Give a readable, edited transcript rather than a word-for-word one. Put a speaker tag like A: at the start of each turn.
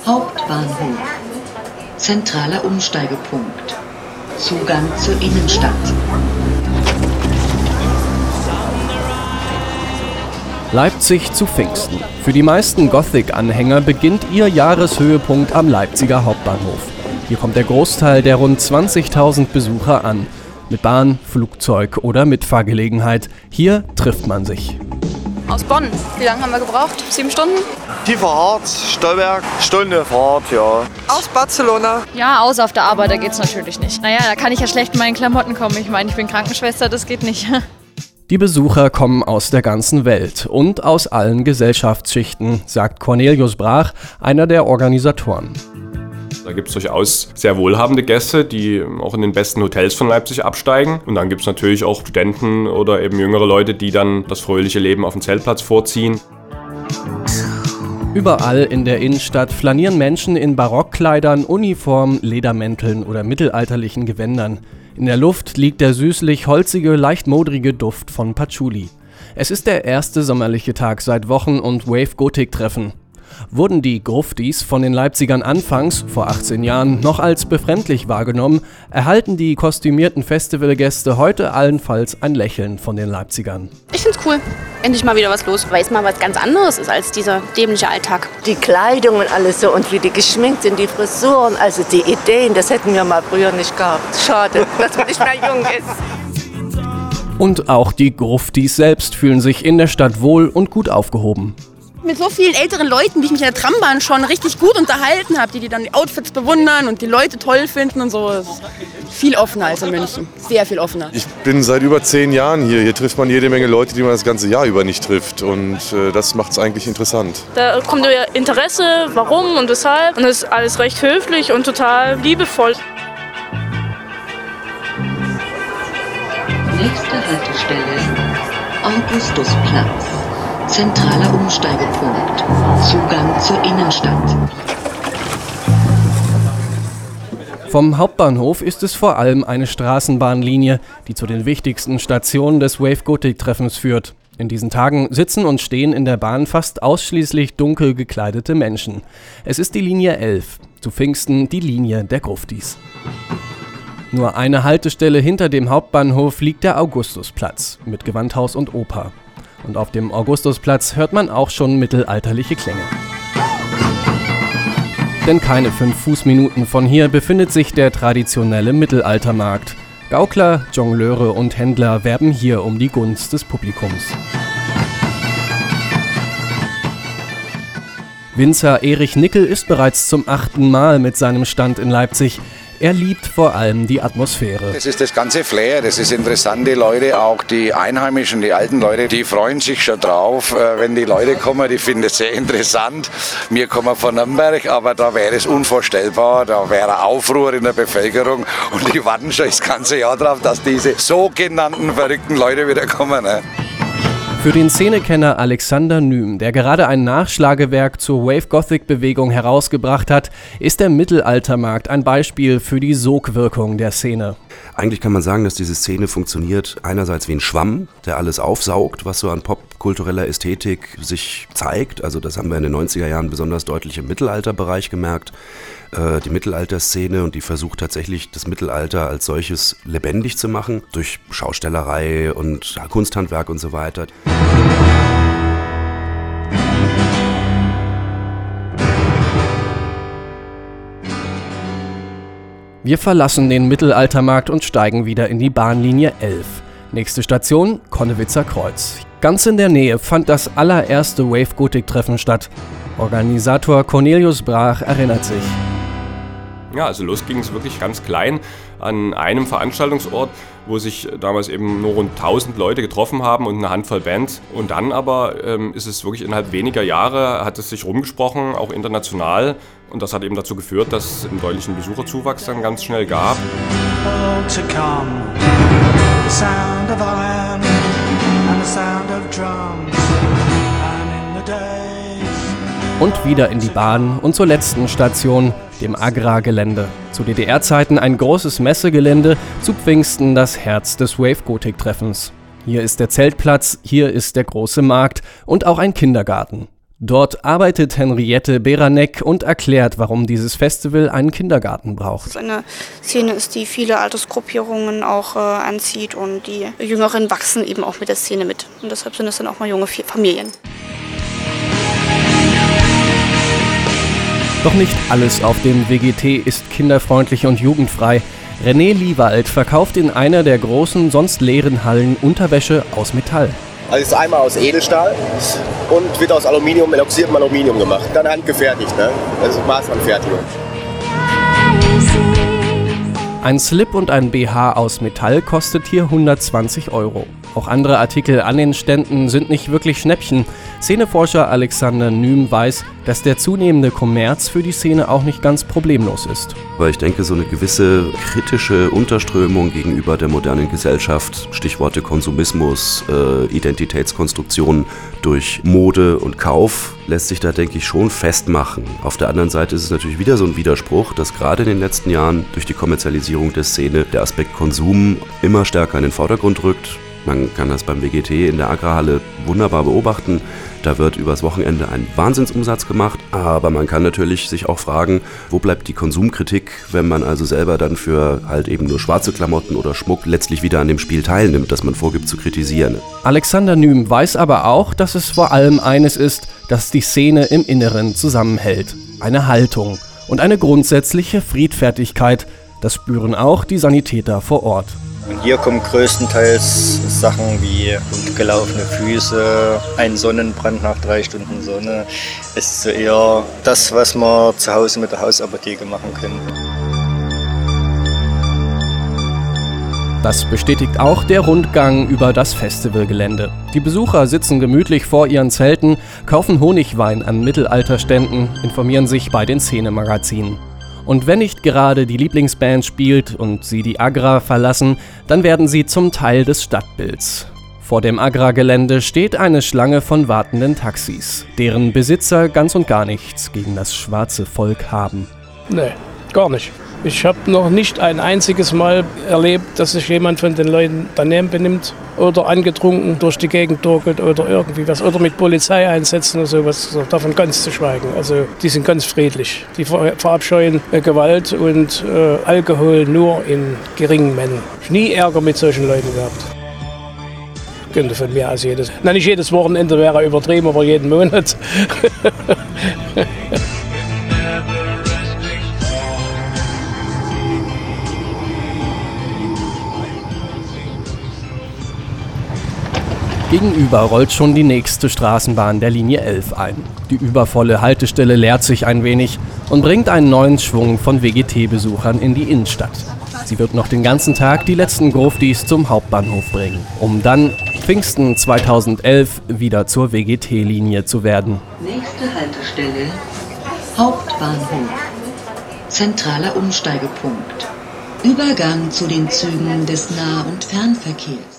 A: Hauptbahnhof. Zentraler Umsteigepunkt. Zugang zur Innenstadt.
B: Leipzig zu Pfingsten. Für die meisten Gothic-Anhänger beginnt ihr Jahreshöhepunkt am Leipziger Hauptbahnhof. Hier kommt der Großteil der rund 20.000 Besucher an. Mit Bahn, Flugzeug oder Mitfahrgelegenheit. Hier trifft man sich.
C: Aus Bonn. Wie lange haben wir gebraucht? 7 Stunden?
D: Tiefer Harz, Stolberg, Stunde Fahrt, ja.
E: Aus Barcelona.
C: Ja, außer auf der Arbeit, da geht's natürlich nicht. Naja, da kann ich ja schlecht in meinen Klamotten kommen. Ich meine, ich bin Krankenschwester, das geht nicht.
B: Die Besucher kommen aus der ganzen Welt und aus allen Gesellschaftsschichten, sagt Cornelius Brach, einer der Organisatoren.
F: Da gibt es durchaus sehr wohlhabende Gäste, die auch in den besten Hotels von Leipzig absteigen. Und dann gibt es natürlich auch Studenten oder eben jüngere Leute, die dann das fröhliche Leben auf dem Zeltplatz vorziehen.
B: Überall in der Innenstadt flanieren Menschen in Barockkleidern, Uniformen, Ledermänteln oder mittelalterlichen Gewändern. In der Luft liegt der süßlich-holzige, leicht modrige Duft von Patchouli. Es ist der erste sommerliche Tag seit Wochen und Wave-Gothic-Treffen. Wurden die Gruftis von den Leipzigern anfangs, vor 18 Jahren, noch als befremdlich wahrgenommen, erhalten die kostümierten Festivalgäste heute allenfalls ein Lächeln von den Leipzigern.
G: Ich find's cool. Endlich mal wieder was los, weil es mal was ganz anderes ist als dieser dämliche Alltag.
H: Die Kleidung und alles so und wie die geschminkt sind, die Frisuren, also die Ideen, das hätten wir mal früher nicht gehabt. Schade, dass man nicht mehr jung ist.
B: Und auch die Gruftis selbst fühlen sich in der Stadt wohl und gut aufgehoben.
E: Mit so vielen älteren Leuten, die ich mich in der Trambahn schon richtig gut unterhalten habe, die dann die Outfits bewundern und die Leute toll finden und so. Viel offener als in München. Sehr viel offener.
I: Ich bin seit über 10 Jahren hier. Hier trifft man jede Menge Leute, die man das ganze Jahr über nicht trifft. Und das macht es eigentlich interessant.
J: Da kommt Interesse, warum und weshalb. Und es ist alles recht höflich und total liebevoll.
A: Nächste Haltestelle: Augustusplatz. Zentraler Umsteigepunkt. Zugang zur Innenstadt.
B: Vom Hauptbahnhof ist es vor allem eine Straßenbahnlinie, die zu den wichtigsten Stationen des Wave-Gothic-Treffens führt. In diesen Tagen sitzen und stehen in der Bahn fast ausschließlich dunkel gekleidete Menschen. Es ist die Linie 11, zu Pfingsten die Linie der Gruftis. Nur eine Haltestelle hinter dem Hauptbahnhof liegt der Augustusplatz mit Gewandhaus und Oper. Und auf dem Augustusplatz hört man auch schon mittelalterliche Klänge. Denn keine 5 Fußminuten von hier befindet sich der traditionelle Mittelaltermarkt. Gaukler, Jongleure und Händler werben hier um die Gunst des Publikums. Winzer Erich Nickel ist bereits zum 8. Mal mit seinem Stand in Leipzig. Er liebt vor allem die Atmosphäre.
K: Das ist das ganze Flair, das ist interessant. Die Leute, auch die Einheimischen, die alten Leute, die freuen sich schon drauf, wenn die Leute kommen, die finden es sehr interessant. Wir kommen von Nürnberg, aber da wäre es unvorstellbar, da wäre Aufruhr in der Bevölkerung und die warten schon das ganze Jahr drauf, dass diese sogenannten verrückten Leute wieder kommen. Ne?
B: Für den Szenekenner Alexander Nüm, der gerade ein Nachschlagewerk zur Wave-Gothic-Bewegung herausgebracht hat, ist der Mittelaltermarkt ein Beispiel für die Sogwirkung der Szene.
L: Eigentlich kann man sagen, dass diese Szene funktioniert einerseits wie ein Schwamm, der alles aufsaugt, was so an popkultureller Ästhetik sich zeigt. Also das haben wir in den 90er Jahren besonders deutlich im Mittelalterbereich gemerkt. Die Mittelalterszene, und die versucht tatsächlich, das Mittelalter als solches lebendig zu machen, durch Schaustellerei und Kunsthandwerk und so weiter.
B: Wir verlassen den Mittelaltermarkt und steigen wieder in die Bahnlinie 11. Nächste Station, Connewitzer Kreuz. Ganz in der Nähe fand das allererste Wave-Gothic-Treffen statt. Organisator Cornelius Brach erinnert sich.
F: Ja, also los ging es wirklich ganz klein an einem Veranstaltungsort, wo sich damals eben nur rund 1000 Leute getroffen haben und eine Handvoll Bands. Und dann aber ist es wirklich innerhalb weniger Jahre, hat es sich rumgesprochen, auch international. Und das hat eben dazu geführt, dass es einen deutlichen Besucherzuwachs dann ganz schnell gab.
B: Und wieder in die Bahn und zur letzten Station, dem Agra-Gelände. Zu DDR-Zeiten ein großes Messegelände, zu Pfingsten das Herz des Wave-Gothic-Treffens. Hier ist der Zeltplatz, hier ist der große Markt und auch ein Kindergarten. Dort arbeitet Henriette Beranek und erklärt, warum dieses Festival einen Kindergarten braucht.
M: Es eine Szene ist, die viele Altersgruppierungen auch anzieht und die Jüngeren wachsen eben auch mit der Szene mit. Und deshalb sind es dann auch mal junge Familien.
B: Doch nicht alles auf dem WGT ist kinderfreundlich und jugendfrei. René Liewald verkauft in einer der großen, sonst leeren Hallen Unterwäsche aus Metall.
N: Also es ist einmal aus Edelstahl und wird aus Aluminium, eloxiertem Aluminium gemacht. Dann handgefertigt, ne? Das ist Maßanfertigung.
B: Ein Slip und ein BH aus Metall kostet hier 120 €. Auch andere Artikel an den Ständen sind nicht wirklich Schnäppchen. Szeneforscher Alexander Nüm weiß, dass der zunehmende Kommerz für die Szene auch nicht ganz problemlos ist.
L: Weil ich denke, so eine gewisse kritische Unterströmung gegenüber der modernen Gesellschaft, Stichworte Konsumismus, Identitätskonstruktion durch Mode und Kauf, lässt sich da, denke ich, schon festmachen. Auf der anderen Seite ist es natürlich wieder so ein Widerspruch, dass gerade in den letzten Jahren durch die Kommerzialisierung der Szene der Aspekt Konsum immer stärker in den Vordergrund rückt. Man kann das beim WGT in der Agrarhalle wunderbar beobachten. Da wird übers Wochenende ein Wahnsinnsumsatz gemacht, aber man kann natürlich sich auch fragen, wo bleibt die Konsumkritik, wenn man also selber dann für halt eben nur schwarze Klamotten oder Schmuck letztlich wieder an dem Spiel teilnimmt, das man vorgibt zu kritisieren.
B: Alexander Nüm weiß aber auch, dass es vor allem eines ist, das die Szene im Inneren zusammenhält. Eine Haltung und eine grundsätzliche Friedfertigkeit. Das spüren auch die Sanitäter vor Ort.
O: Und hier kommen größtenteils Sachen wie gelaufene Füße, ein Sonnenbrand nach 3 Stunden Sonne. Es ist so eher das, was man zu Hause mit der Hausapotheke machen können.
B: Das bestätigt auch der Rundgang über das Festivalgelände. Die Besucher sitzen gemütlich vor ihren Zelten, kaufen Honigwein an Mittelalterständen, informieren sich bei den Szenemagazinen. Und wenn nicht gerade die Lieblingsband spielt und sie die Agra verlassen, dann werden sie zum Teil des Stadtbilds. Vor dem Agra-Gelände steht eine Schlange von wartenden Taxis, deren Besitzer ganz und gar nichts gegen das schwarze Volk haben.
P: Nee, gar nicht. Ich habe noch nicht ein einziges Mal erlebt, dass sich jemand von den Leuten daneben benimmt oder angetrunken durch die Gegend torkelt oder irgendwie was. Oder mit Polizeieinsätzen oder sowas, davon ganz zu schweigen. Also die sind ganz friedlich. Die verabscheuen Gewalt und Alkohol nur in geringen Mengen. Ich habe nie Ärger mit solchen Leuten gehabt. Könnte von mir aus jedes, nicht jedes Wochenende wäre übertrieben, aber jeden Monat.
B: Gegenüber rollt schon die nächste Straßenbahn der Linie 11 ein. Die übervolle Haltestelle leert sich ein wenig und bringt einen neuen Schwung von WGT-Besuchern in die Innenstadt. Sie wird noch den ganzen Tag die letzten Gruftis zum Hauptbahnhof bringen, um dann Pfingsten 2011 wieder zur WGT-Linie zu werden.
A: Nächste Haltestelle Hauptbahnhof. Zentraler Umsteigepunkt. Übergang zu den Zügen des Nah- und Fernverkehrs.